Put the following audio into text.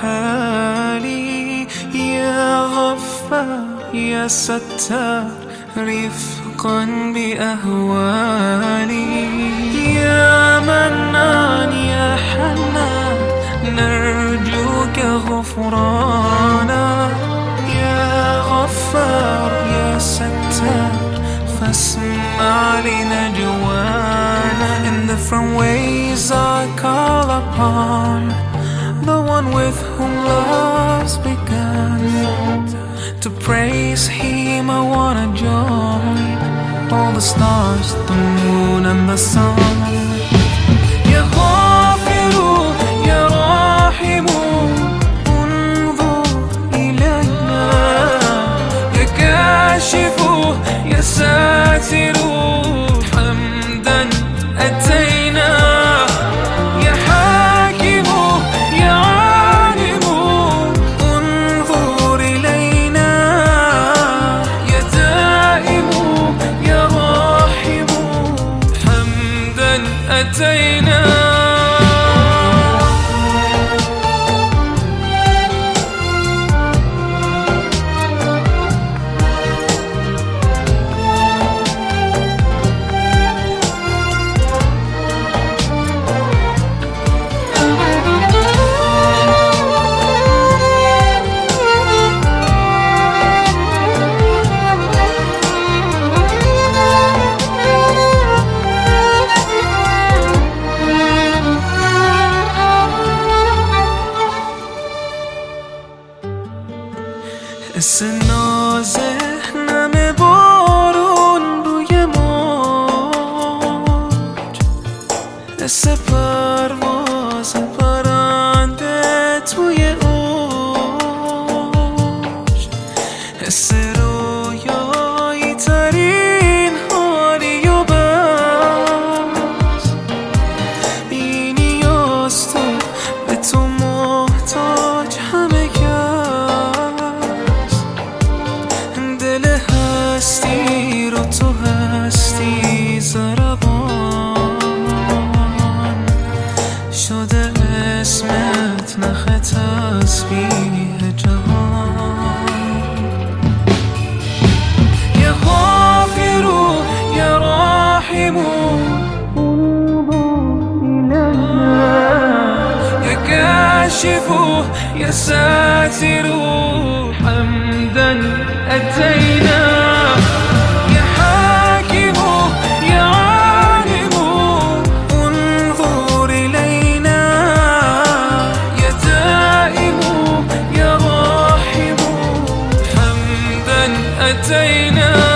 حالي يا غفار يا ستار رفقا بأهوالي يا منان يا حنان نرجوك غفرانا يا غفار يا ستار فاسمع لنجوانا. In different ways I call upon the one with whom love's begun. To praise him I wanna join all the stars, the moon and the sun. يا غافر يا راحم انظر إلينا يا كاشف يا ساتر حمدا أتينا يا حاكم يا عالم انظر إلينا يا دائم يا راحم حمدا أتينا. حس نازه نم بارون روی موج حس پرواز پرنده توی اوج حس رویایی ترین حالی و بس بی نیاز تو به تو محتاج همه هستی رو تو هستی ضربان شده اسمت نخ تسبیح جهان. یا غافر یا راحم یا کاشف یا ساتر حمدا أتينا يا حاكم يا عالم انظر إلينا يا دائم يا راحم حمدا أتينا.